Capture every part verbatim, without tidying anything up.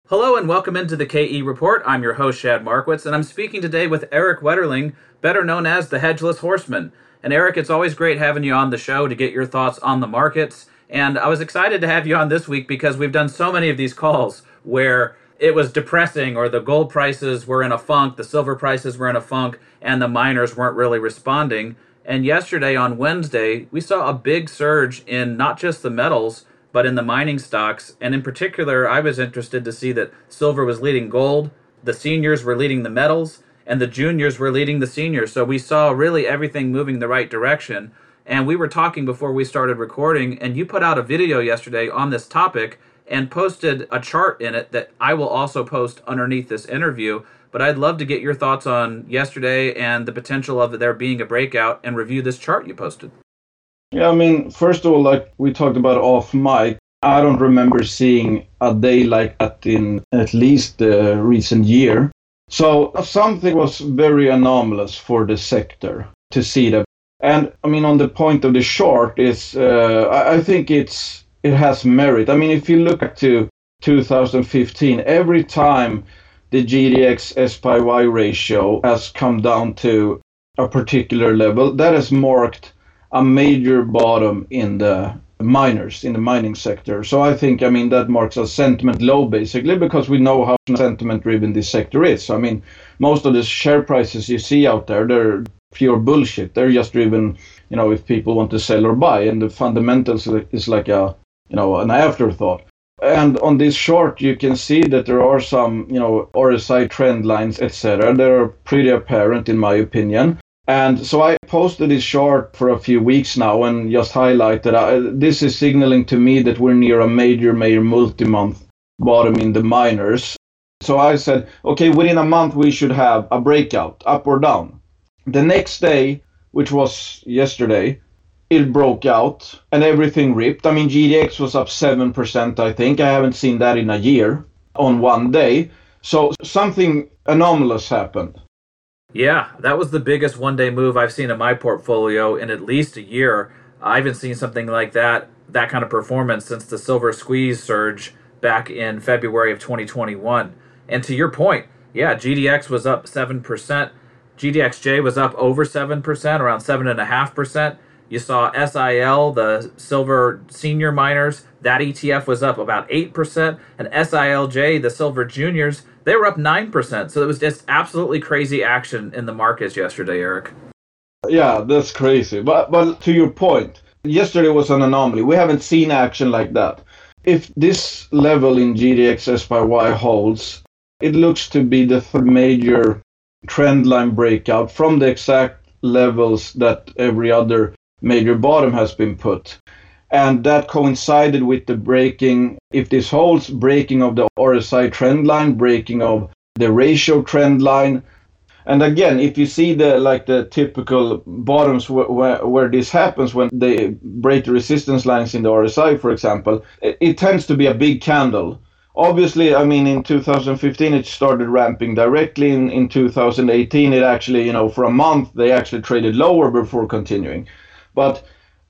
Hello and welcome into the K E Report. I'm your host, Shad Markowitz, and I'm speaking today with Eric Wetterling, better known as the Hedgeless Horseman. And Eric, it's always great having you on the show to get your thoughts on the markets. And I was excited to have you on this week because we've done so many of these calls where it was depressing, or the gold prices were in a funk, the silver prices were in a funk, and the miners weren't really responding. And yesterday on Wednesday, we saw a big surge in not just the metals, but in the mining stocks. And in particular, I was interested to see that silver was leading gold, the seniors were leading the metals, and the juniors were leading the seniors. So we saw really everything moving the right direction. And we were talking before we started recording, and you put out a video yesterday on this topic and posted a chart in it that I will also post underneath this interview. But I'd love to get your thoughts on yesterday and the potential of there being a breakout, and review this chart you posted. Yeah, I mean, first of all, like we talked about off mic, I don't remember seeing a day like that in at least the recent year. So something was very anomalous for the sector to see that. And I mean, on the point of the chart is, uh, I, I think it's it has merit. I mean, if you look to two thousand fifteen, every time the G D X S P Y ratio has come down to a particular level, that has marked a major bottom in the miners, in the mining sector. So I think, I mean, that marks a sentiment low, basically, because we know how sentiment-driven this sector is. I mean, most of the share prices you see out there, they're pure bullshit. They're just driven, you know, if people want to sell or buy, and the fundamentals is like a, you know, an afterthought. And on this chart, you can see that there are some, you know, R S I trend lines, et cetera. They are pretty apparent, in my opinion. And so I posted this chart for a few weeks now and just highlighted uh, this is signaling to me that we're near a major, major multi-month bottom in the miners. So I said, okay, within a month we should have a breakout, up or down. The next day, which was yesterday, it broke out and everything ripped. I mean, G D X was up seven percent, I think. I haven't seen that in a year on one day. So something anomalous happened. Yeah, that was the biggest one-day move I've seen in my portfolio in at least a year. I haven't seen something like that, that kind of performance since the silver squeeze surge back in February of twenty twenty-one. And to your point, yeah, G D X was up seven percent. G D X J was up over seven percent, around seven point five percent. You saw S I L, the silver senior miners, that E T F was up about eight percent. And S I L J, the silver juniors, they were up nine percent. So it was just absolutely crazy action in the markets yesterday, Eric. Yeah, that's crazy. But but to your point, yesterday was an anomaly. We haven't seen action like that. If this level in G D X S P Y holds, it looks to be the major trend line breakout from the exact levels that every other major bottom has been put. And that coincided with the breaking, if this holds, breaking of the R S I trend line, breaking of the ratio trend line. And again, if you see the like the typical bottoms where, where, where this happens, when they break the resistance lines in the R S I, for example, it, it tends to be a big candle. Obviously, I mean, in two thousand fifteen, it started ramping directly. In, in two thousand eighteen, it actually, you know, for a month, they actually traded lower before continuing. But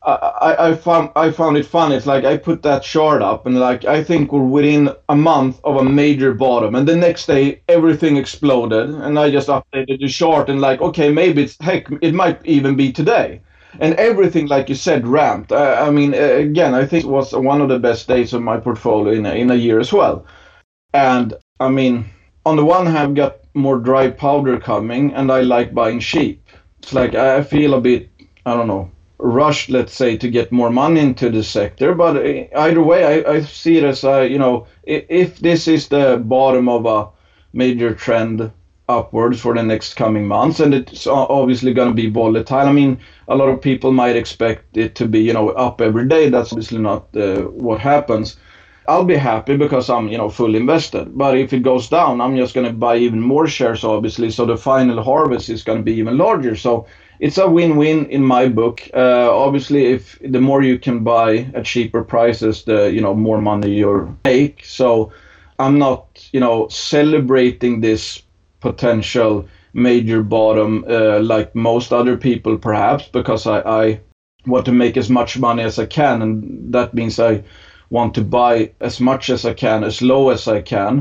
I, I found I found it fun. It's like I put that chart up and like I think we're within a month of a major bottom, and the next day everything exploded, and I just updated the chart and like okay, maybe it's heck it might even be today, and everything like you said ramped. I, I mean again I think it was one of the best days of my portfolio in a, in a year as well, and I mean on the one hand I've got more dry powder coming, and I like buying cheap. It's like I feel a bit I don't know. rushed, let's say, to get more money into the sector. But either way, I, I see it as, a, you know, if this is the bottom of a major trend upwards for the next coming months, and it's obviously going to be volatile. I mean, a lot of people might expect it to be, you know, up every day. That's obviously not uh, what happens. I'll be happy because I'm, you know, fully invested. But if it goes down, I'm just going to buy even more shares, obviously. So the final harvest is going to be even larger. So it's a win-win in my book. Uh, obviously, if the more you can buy at cheaper prices, the you know more money you make. So I'm not you know celebrating this potential major bottom uh, like most other people, perhaps, because I, I want to make as much money as I can, and that means I want to buy as much as I can, as low as I can.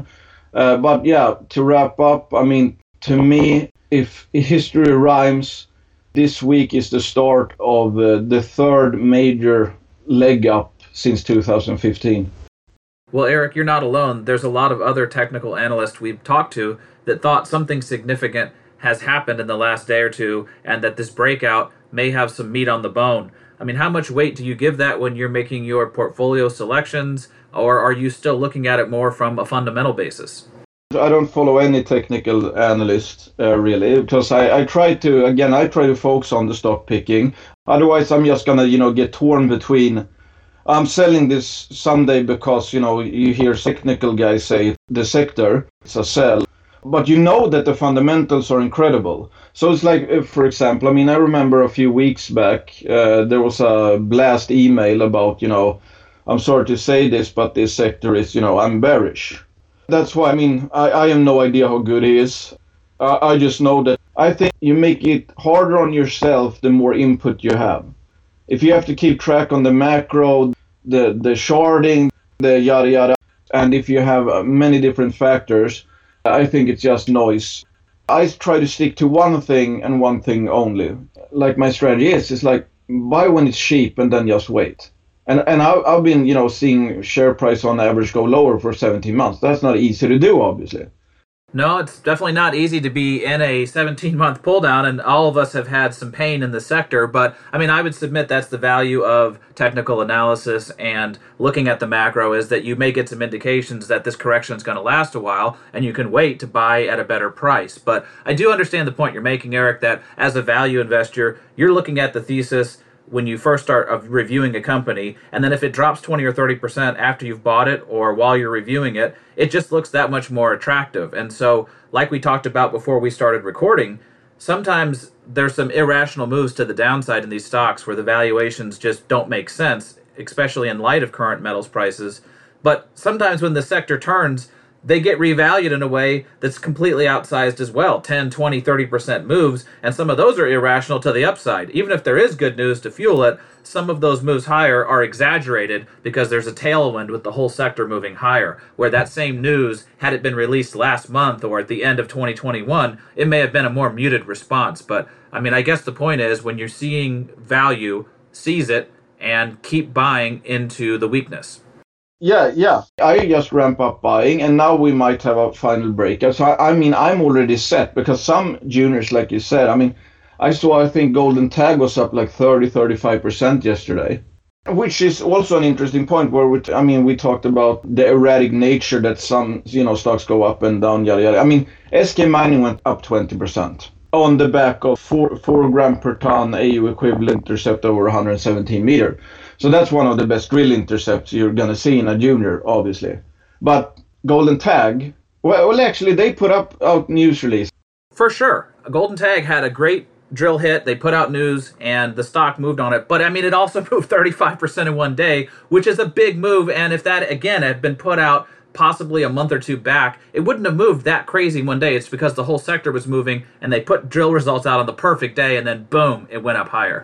Uh, but yeah, to wrap up, I mean, to me, if history rhymes, this week is the start of uh, the third major leg up since two thousand fifteen. Well, Eric, you're not alone. There's a lot of other technical analysts we've talked to that thought something significant has happened in the last day or two and that this breakout may have some meat on the bone. I mean, how much weight do you give that when you're making your portfolio selections, or are you still looking at it more from a fundamental basis? I don't follow any technical analyst uh, really, because I, I try to, again, I try to focus on the stock picking. Otherwise, I'm just going to, you know, get torn between I'm selling this someday because, you know, you hear technical guys say the sector, it's a sell. But you know that the fundamentals are incredible. So it's like, if, for example, I mean, I remember a few weeks back, uh, there was a blast email about, you know, I'm sorry to say this, but this sector is, you know, I'm bearish. That's why, I mean, I, I have no idea how good it is. Uh, I just know that I think you make it harder on yourself the more input you have. If you have to keep track on the macro, the the sharding, the yada yada, and if you have many different factors, I think it's just noise. I try to stick to one thing and one thing only. Like my strategy is, it's like buy when it's cheap and then just wait. And and I, I've been, you know, seeing share price on average go lower for seventeen months. That's not easy to do, obviously. No, it's definitely not easy to be in a seventeen-month pull down, and all of us have had some pain in the sector. But, I mean, I would submit that's the value of technical analysis and looking at the macro, is that you may get some indications that this correction is going to last a while, and you can wait to buy at a better price. But I do understand the point you're making, Eric, that as a value investor, you're looking at the thesis when you first start of reviewing a company, and then if it drops twenty or thirty percent after you've bought it or while you're reviewing it, it just looks that much more attractive. And so, like we talked about before we started recording, sometimes there's some irrational moves to the downside in these stocks where the valuations just don't make sense, especially in light of current metals prices. But sometimes when the sector turns, they get revalued in a way that's completely outsized as well. ten, twenty, thirty percent moves, and some of those are irrational to the upside. Even if there is good news to fuel it, some of those moves higher are exaggerated because there's a tailwind with the whole sector moving higher, where that same news, had it been released last month or at the end of twenty twenty-one, it may have been a more muted response. But, I mean, I guess the point is, when you're seeing value, seize it and keep buying into the weakness. Yeah, yeah. I just ramp up buying, and now we might have a final breakout. So, I, I mean, I'm already set because some juniors, like you said, I mean, I saw, I think Golden Tag was up like thirty, thirty-five percent yesterday, which is also an interesting point where, we, I mean, we talked about the erratic nature that some, you know, stocks go up and down, yada, yada. I mean, S K Mining went up twenty percent on the back of four, four gram per ton A U equivalent intercept over one hundred seventeen meter. So that's one of the best drill intercepts you're going to see in a junior, obviously. But Golden Tag, well, well, actually, they put up out news release. For sure. Golden Tag had a great drill hit. They put out news, and the stock moved on it. But, I mean, it also moved thirty-five percent in one day, which is a big move. And if that, again, had been put out possibly a month or two back, it wouldn't have moved that crazy in one day. It's because the whole sector was moving, and they put drill results out on the perfect day, and then, boom, it went up higher.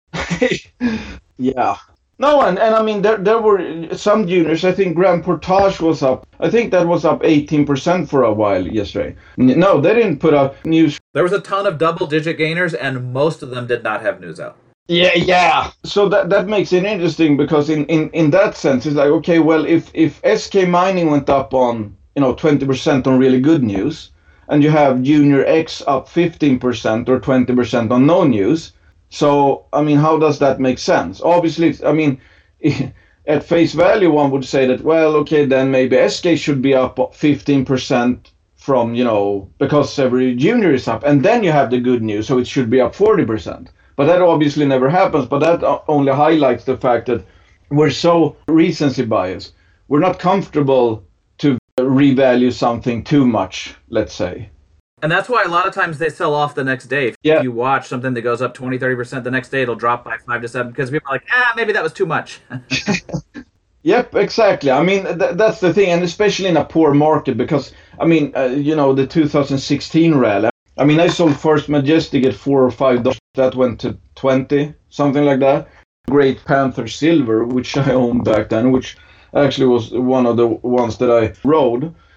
Yeah. No, and, and I mean, there there were some juniors. I think Grand Portage was up. I think that was up eighteen percent for a while yesterday. No, they didn't put out news. There was a ton of double-digit gainers, and most of them did not have news out. Yeah, yeah. So that that makes it interesting because in, in, in that sense, it's like, okay, well, if, if S K Mining went up on, you know, twenty percent on really good news, and you have Junior X up fifteen percent or twenty percent on no news, so, I mean, how does that make sense? Obviously, I mean, at face value, one would say that, well, okay, then maybe S K should be up fifteen percent from, you know, because every junior is up. And then you have the good news, so it should be up forty percent. But that obviously never happens. But that only highlights the fact that we're so recency biased. We're not comfortable to revalue something too much, let's say. And that's why a lot of times they sell off the next day. If yeah. you watch something that goes up twenty, thirty percent, the next day it'll drop by five to seven because people are like, ah, maybe that was too much. Yep, exactly. I mean, th- that's the thing. And especially in a poor market because, I mean, uh, you know, the two thousand sixteen rally. I mean, I sold First Majestic at four or five dollars. That went to twenty, something like that. Great Panther Silver, which I owned back then, which actually was one of the ones that I rode.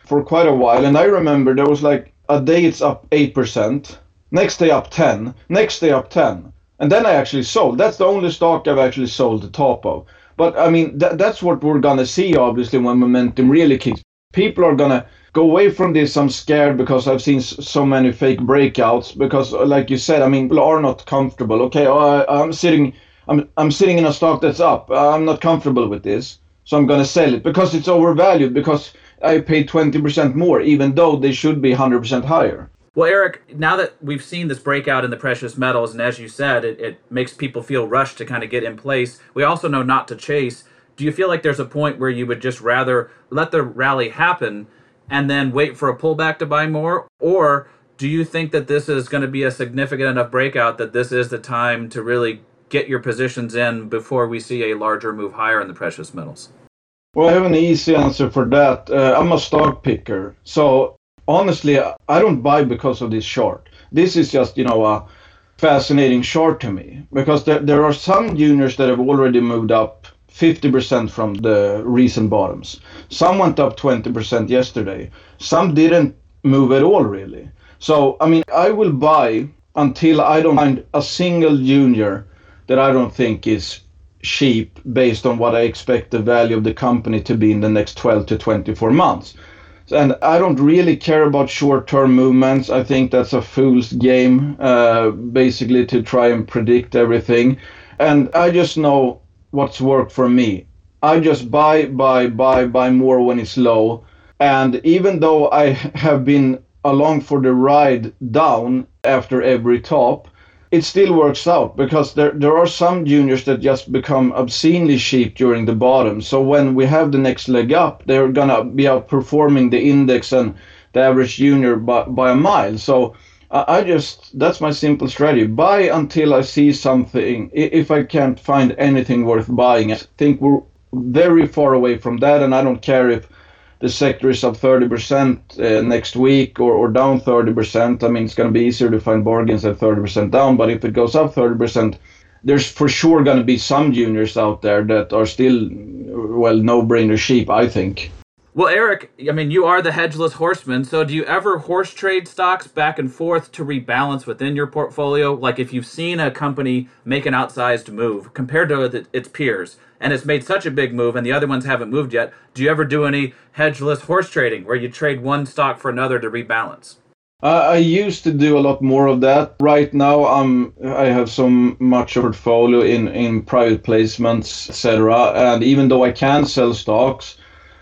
for quite a while. And I remember there was like a day it's up eight percent, next day up ten, next day up ten. And then I actually sold. That's the only stock I've actually sold the top of. But I mean, th- that's what we're going to see, obviously, when momentum really kicks. People are going to go away from this. I'm scared because I've seen so many fake breakouts. Because, like you said, I mean, people are not comfortable. Okay, I, I'm sitting, I'm, I'm sitting in a stock that's up. I'm not comfortable with this, so I'm going to sell it because it's overvalued. Because I paid twenty percent more, even though they should be one hundred percent higher. Well, Eric, now that we've seen this breakout in the precious metals, and as you said, it, it makes people feel rushed to kind of get in place. We also know not to chase. Do you feel like there's a point where you would just rather let the rally happen and then wait for a pullback to buy more? Or do you think that this is going to be a significant enough breakout that this is the time to really get your positions in before we see a larger move higher in the precious metals? Well, I have an easy answer for that. Uh, I'm a stock picker. So honestly, I don't buy because of this short. This is just, you know, a fascinating short to me. Because there, there are some juniors that have already moved up fifty percent from the recent bottoms. Some went up twenty percent yesterday. Some didn't move at all, really. So, I mean, I will buy until I don't find a single junior that I don't think is cheap based on what I expect the value of the company to be in the next twelve to twenty-four months. And I don't really care about short-term movements. I think that's a fool's game, uh, basically, to try and predict everything. And I just know what's worked for me. I just buy, buy, buy, buy more when it's low. And even though I have been along for the ride down after every top, it still works out because there there are some juniors that just become obscenely cheap during the bottom. So when we have the next leg up, they're going to be outperforming the index and the average junior by, by a mile. So I just, that's my simple strategy. Buy until I see something. If I can't find anything worth buying, I think we're very far away from that. And I don't care if the sector is up thirty percent uh, next week or, or down thirty percent. I mean, it's going to be easier to find bargains at thirty percent down. But if it goes up thirty percent, there's for sure going to be some juniors out there that are still, well, no-brainer cheap, I think. Well, Eric, I mean, you are the hedgeless horseman, so do you ever horse trade stocks back and forth to rebalance within your portfolio? Like if you've seen a company make an outsized move compared to its peers, and it's made such a big move and the other ones haven't moved yet, do you ever do any hedgeless horse trading where you trade one stock for another to rebalance? Uh, I used to do a lot more of that. Right now, I'm I have so much portfolio in, in private placements, et cetera. And even though I can sell stocks,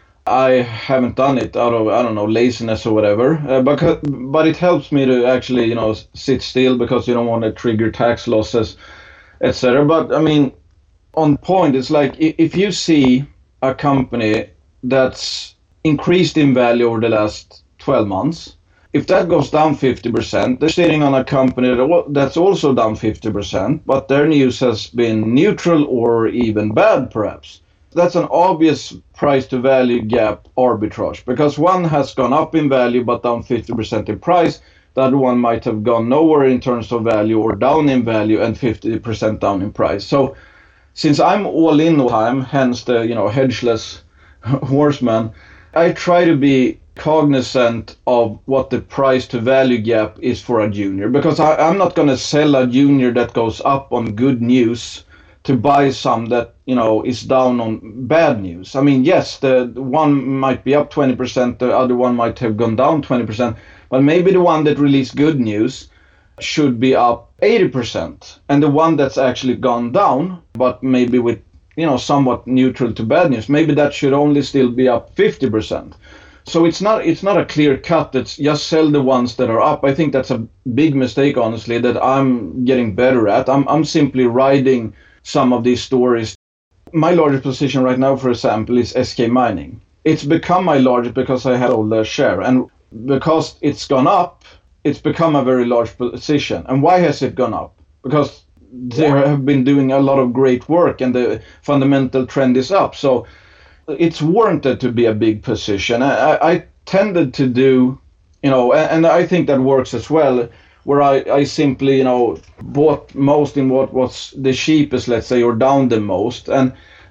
I haven't done it out of, I don't know, laziness or whatever. Uh, but, but it helps me to actually, you know, sit still because you don't want to trigger tax losses, et cetera. But I mean, on point, it's like if you see a company that's increased in value over the last twelve months, if that goes down fifty percent, they're sitting on a company that's also down fifty percent, but their news has been neutral or even bad, perhaps. That's an obvious price to value gap arbitrage because one has gone up in value but down fifty percent in price. The other one might have gone nowhere in terms of value or down in value and fifty percent down in price. So since I'm all in all the time, hence the, you know, hedgeless horseman, I try to be cognizant of what the price to value gap is for a junior because I, I'm not going to sell a junior that goes up on good news to buy some that, you know, is down on bad news. I mean, yes, the one might be up twenty percent, the other one might have gone down twenty percent, but maybe the one that released good news should be up eighty percent, and the one that's actually gone down, but maybe with, you know, somewhat neutral to bad news, maybe that should only still be up fifty percent. So it's not it's not a clear cut. It's just sell the ones that are up. I think that's a big mistake, honestly, that I'm getting better at. I'm I'm simply riding some of these stories. My largest position right now, for example, is S K Mining. It's become my largest because I had all the share, and because it's gone up, it's become a very large position. And why has it gone up? Because they have been doing a lot of great work and the fundamental trend is up. So it's warranted to be a big position. I, I tended to do, you know, and, and I think that works as well, where I, I simply, you know, bought most in what was the cheapest, let's say, or down the most. And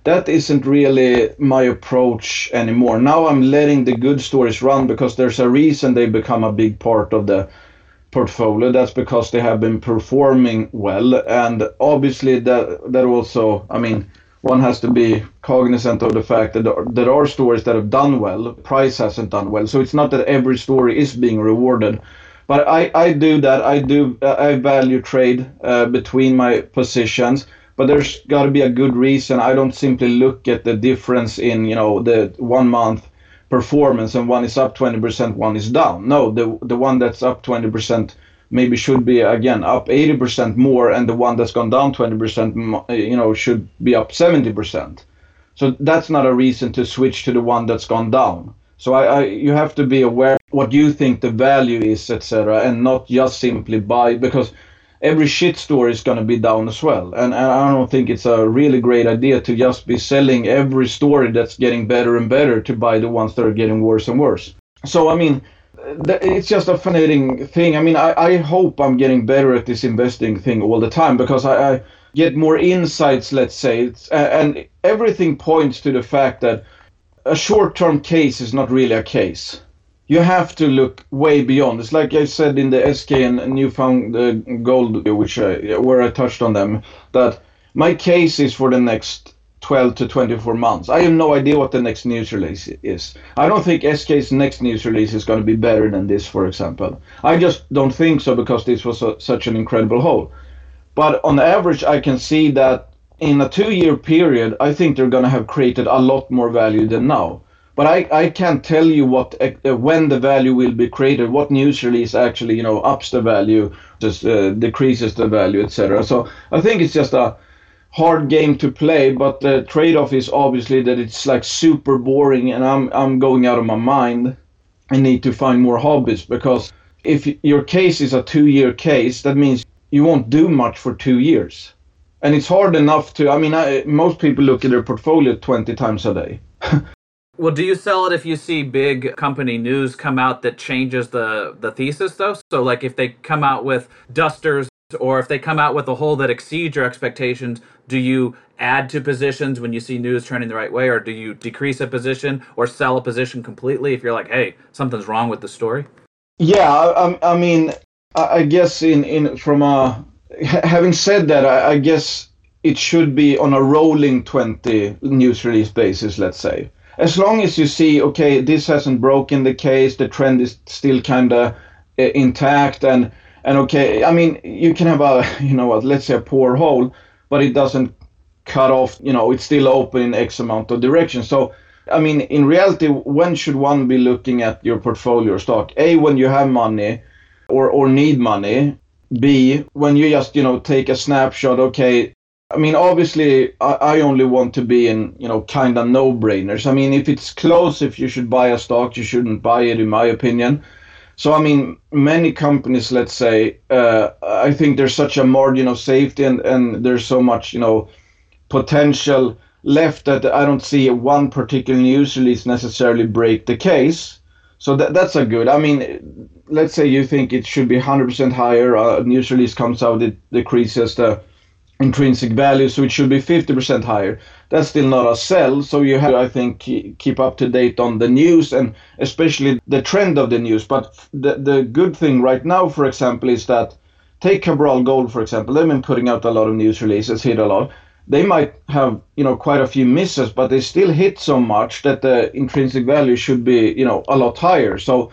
that isn't really my approach anymore. Now I'm letting the good stories run because there's a reason they become a big part of the portfolio. That's because they have been performing well, and obviously that that also, I mean, one has to be cognizant of the fact that there, there are stories that have done well, price hasn't done well. So it's not that every story is being rewarded. But I, I do that. I do I value trade uh, between my positions, but there's got to be a good reason. I don't simply look at the difference in, you know, the one month performance and one is up twenty percent, one is down. No, the the one that's up twenty percent maybe should be again up eighty percent more, and the one that's gone down twenty percent, you know, should be up seventy percent. So that's not a reason to switch to the one that's gone down. So I, I you have to be aware what you think the value is, et cetera, and not just simply buy, because every shit story is going to be down as well. And, and I don't think it's a really great idea to just be selling every story that's getting better and better to buy the ones that are getting worse and worse. So, I mean, it's just a fascinating thing. I mean, I, I hope I'm getting better at this investing thing all the time, because I, I get more insights, let's say, it's, and everything points to the fact that a short-term case is not really a case. You have to look way beyond. It's like I said in the S K and Newfound uh, Gold, which I, where I touched on them, that my case is for the next twelve to twenty-four months. I have no idea what the next news release is. I don't think S K's next news release is going to be better than this, for example. I just don't think so, because this was a, such an incredible haul. But on average, I can see that in a two-year period, I think they're going to have created a lot more value than now. But I, I can't tell you what uh, when the value will be created, what news release actually, you know, ups the value, just uh, decreases the value, et cetera. So I think it's just a hard game to play, but the trade-off is obviously that it's like super boring, and I'm I'm going out of my mind. I need to find more hobbies, because if your case is a two-year case, that means you won't do much for two years. And it's hard enough to, I mean, I, most people look at their portfolio twenty times a day. Well, do you sell it if you see big company news come out that changes the, the thesis, though? So, like, if they come out with dusters, or if they come out with a hole that exceeds your expectations, do you add to positions when you see news trending the right way, or do you decrease a position or sell a position completely if you're like, hey, something's wrong with the story? Yeah, I, I mean, I guess in, in from a, having said that, I, I guess it should be on a rolling twenty news release basis, let's say. As long as you see, okay, this hasn't broken the case, the trend is still kind of uh, intact, and and okay, I mean, you can have a, you know what, let's say a poor hole, but it doesn't cut off, you know, it's still open in X amount of direction. So, I mean, in reality, when should one be looking at your portfolio stock? A, when you have money or, or need money. B, when you just, you know, take a snapshot, okay, I mean, obviously, I, I only want to be in, you know, kind of no-brainers. I mean, if it's close, if you should buy a stock, you shouldn't buy it, in my opinion. So, I mean, many companies, let's say, uh, I think there's such a margin of safety, and, and there's so much, you know, potential left that I don't see one particular news release necessarily break the case. So that that's a good, I mean, let's say you think it should be one hundred percent higher, a news release comes out, it decreases the intrinsic value, so it should be fifty percent higher. That's still not a sell, so you have to, I think, keep up to date on the news, and especially the trend of the news. But the, the good thing right now, for example, is that, take Cabral Gold, for example, they've been putting out a lot of news releases, hit a lot. They might have, you know, quite a few misses, but they still hit so much that the intrinsic value should be, you know, a lot higher. So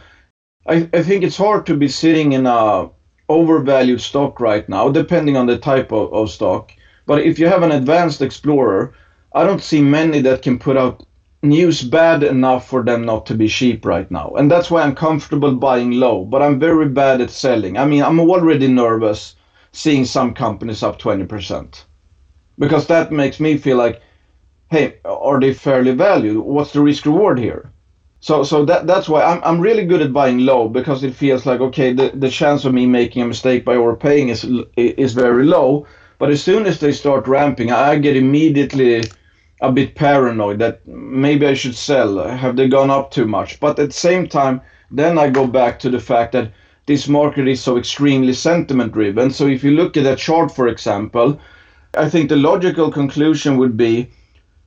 I, I think it's hard to be sitting in a overvalued stock right now, depending on the type of, of stock. But if you have an advanced explorer, I don't see many that can put out news bad enough for them not to be cheap right now. And that's why I'm comfortable buying low, but I'm very bad at selling. I mean, I'm already nervous seeing some companies up twenty percent. Because that makes me feel like, hey, are they fairly valued? What's the risk reward here? So so that that's why I'm I'm really good at buying low, because it feels like, okay, the, the chance of me making a mistake by overpaying is is very low. But as soon as they start ramping, I get immediately a bit paranoid that maybe I should sell. Have they gone up too much? But at the same time, then I go back to the fact that this market is so extremely sentiment driven. So if you look at that chart, for example, I think the logical conclusion would be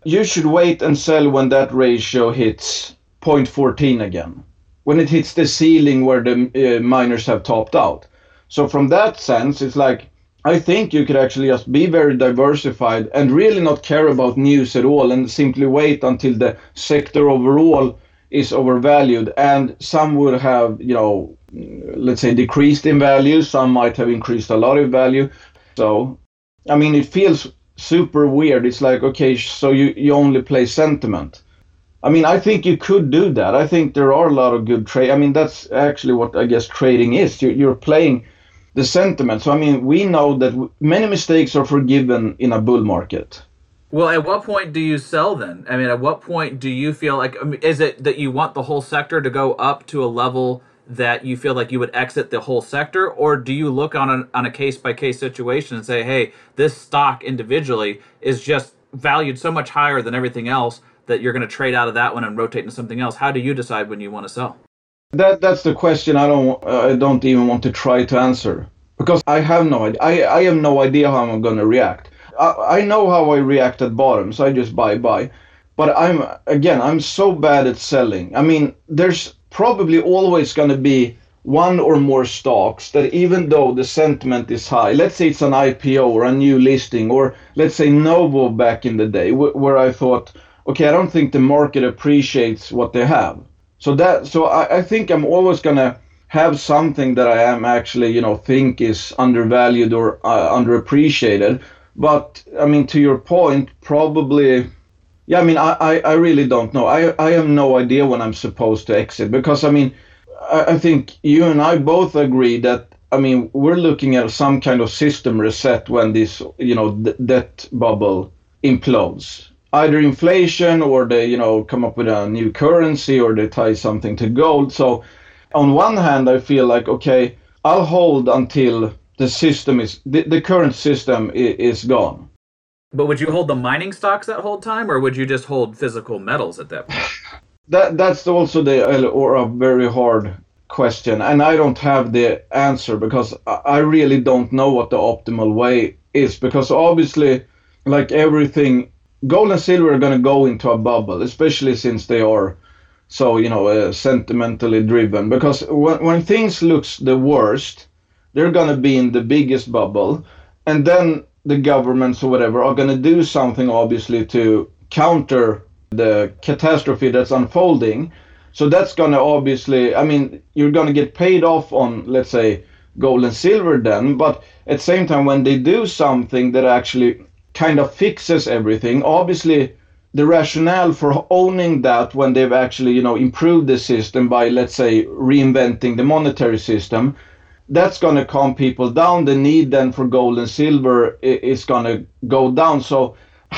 you should wait and sell when that ratio hits zero point one four again, when it hits the ceiling where the uh, miners have topped out. So from that sense, it's like, I think you could actually just be very diversified and really not care about news at all and simply wait until the sector overall is overvalued, and some would have, you know, let's say decreased in value, some might have increased a lot in value. So, I mean, it feels super weird. It's like, okay, so you, you only play sentiment. I mean, I think you could do that. I think there are a lot of good trade. I mean, that's actually what I guess trading is. You're, you're playing the sentiment. So, I mean, we know that many mistakes are forgiven in a bull market. Well, at what point do you sell then? I mean, at what point do you feel like, I mean, is it that you want the whole sector to go up to a level that you feel like you would exit the whole sector? Or do you look on a, on a case-by-case situation and say, hey, this stock individually is just valued so much higher than everything else that you're going to trade out of that one and rotate into something else? How do you decide when you want to sell? That that's the question I don't uh, I don't even want to try to answer, because I have no idea. I, I have no idea how I'm going to react. I, I know how I react at bottoms. I just buy buy. But I'm again I'm so bad at selling. I mean, there's probably always going to be one or more stocks that, even though the sentiment is high, let's say it's an I P O or a new listing, or let's say Novo back in the day, wh- where I thought, okay, I don't think the market appreciates what they have. So that, so I, I think I'm always gonna have something that I am actually, you know, think is undervalued or uh, underappreciated. But I mean, to your point, probably, yeah. I mean, I, I, I really don't know. I, I have no idea when I'm supposed to exit, because I mean, I, I think you and I both agree that, I mean, we're looking at some kind of system reset when this, you know, d- debt bubble implodes. Either inflation, or they, you know, come up with a new currency, or they tie something to gold. So on one hand, I feel like, okay, I'll hold until the system is, the, the current system is, is gone. But would you hold the mining stocks that whole time, or would you just hold physical metals at that point? That That's also the, or a very hard question. And I don't have the answer, because I really don't know what the optimal way is. Because obviously, like everything, gold and silver are going to go into a bubble, especially since they are so, you know, uh, sentimentally driven. Because when, when things looks the worst, they're going to be in the biggest bubble. And then the governments or whatever are going to do something, obviously, to counter the catastrophe that's unfolding. So that's going to obviously, I mean, you're going to get paid off on, let's say, gold and silver then. But at the same time, when they do something that actually kind of fixes everything, obviously the rationale for owning that, when they've actually, you know, improved the system by, let's say, reinventing the monetary system, that's going to calm people down. The need then for gold and silver is going to go down. So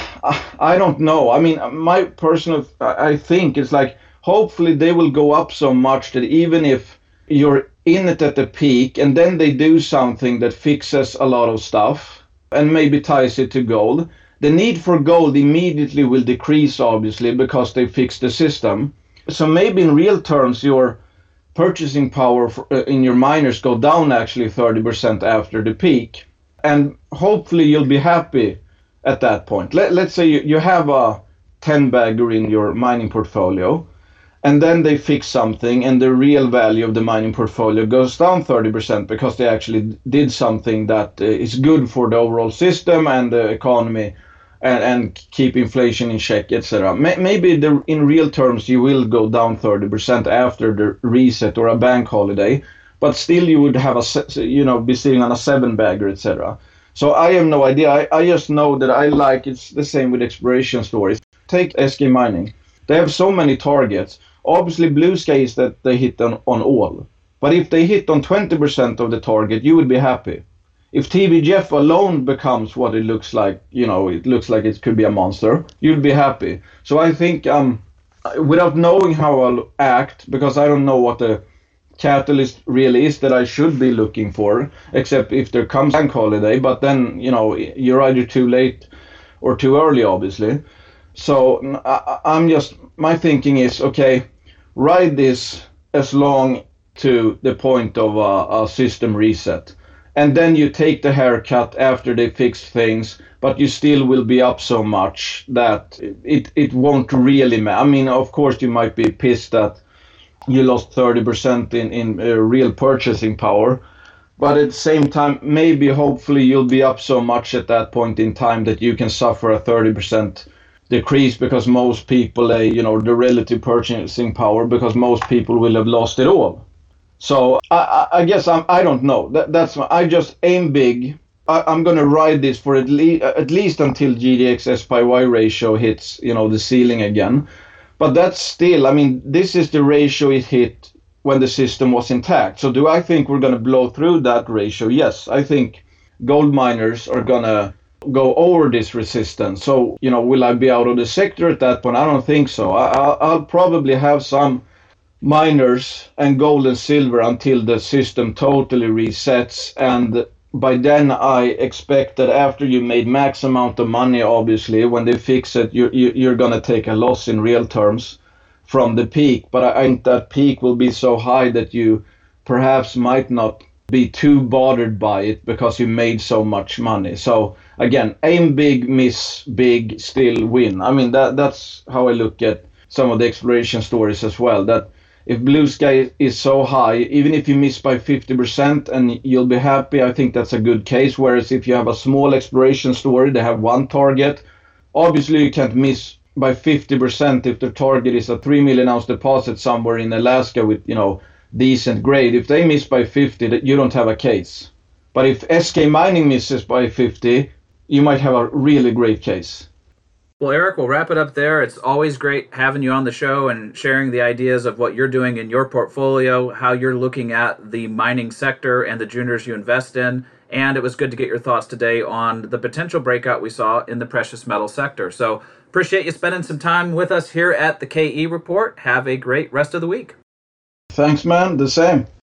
I don't know. I mean, my personal, I think it's like, hopefully they will go up so much that even if you're in it at the peak and then they do something that fixes a lot of stuff and maybe ties it to gold, the need for gold immediately will decrease, obviously, because they fixed the system. So maybe in real terms, your purchasing power for, uh, in your miners go down actually thirty percent after the peak. And hopefully you'll be happy at that point. Let, let's say you, you have a ten bagger in your mining portfolio, and then they fix something and the real value of the mining portfolio goes down thirty percent because they actually did something that uh, is good for the overall system and the economy, and, and keep inflation in check, et cetera. Maybe the, in real terms you will go down thirty percent after the reset or a bank holiday, but still you would have a, you know, be sitting on a seven bagger, et cetera. So I have no idea. I, I just know that I like, it's the same with exploration stories. Take S K Mining. They have so many targets. Obviously, blue sky is that they hit on, on all. But if they hit on twenty percent of the target, you would be happy. If T V G F alone becomes what it looks like, you know, it looks like it could be a monster, you'd be happy. So I think, um, without knowing how I'll act, because I don't know what the catalyst really is that I should be looking for, except if there comes a bank holiday, but then, you know, you're either too late or too early, obviously. So I, I'm just, my thinking is, okay, ride this as long to the point of a, a system reset. And then you take the haircut after they fix things, but you still will be up so much that it, it won't really matter. I mean, of course, you might be pissed that you lost thirty percent in, in uh, real purchasing power. But at the same time, maybe hopefully you'll be up so much at that point in time that you can suffer a thirty percent decrease because most people, uh, you know, the relative purchasing power, because most people will have lost it all. So I, I guess I'm, I don't know. That, that's my, I just aim big. I, I'm going to ride this for at least at least until G D X S P Y ratio hits, you know, the ceiling again. But that's still, I mean, this is the ratio it hit when the system was intact. So do I think we're going to blow through that ratio? Yes, I think gold miners are going to go over this resistance. So, you know, will I be out of the sector at that point? I don't think so. I, I'll, I'll probably have some miners and gold and silver until the system totally resets, and by then I expect that after you made max amount of money, obviously when they fix it, you, you, you're going to take a loss in real terms from the peak. But I think that peak will be so high that you perhaps might not be too bothered by it because you made so much money. So again, aim big, miss big, still win. I mean, that that's how I look at some of the exploration stories as well, that if blue sky is so high, even if you miss by fifty percent and you'll be happy, I think that's a good case. Whereas if you have a small exploration story, they have one target, obviously you can't miss by fifty percent if the target is a three million ounce deposit somewhere in Alaska with, you know, decent grade. If they miss by fifty, you don't have a case. But if S K Mining misses by fifty, you might have a really great case. Well, Erik, we'll wrap it up there. It's always great having you on the show and sharing the ideas of what you're doing in your portfolio, how you're looking at the mining sector and the juniors you invest in. And it was good to get your thoughts today on the potential breakout we saw in the precious metal sector. So appreciate you spending some time with us here at the K E Report. Have a great rest of the week. Thanks, man. The same.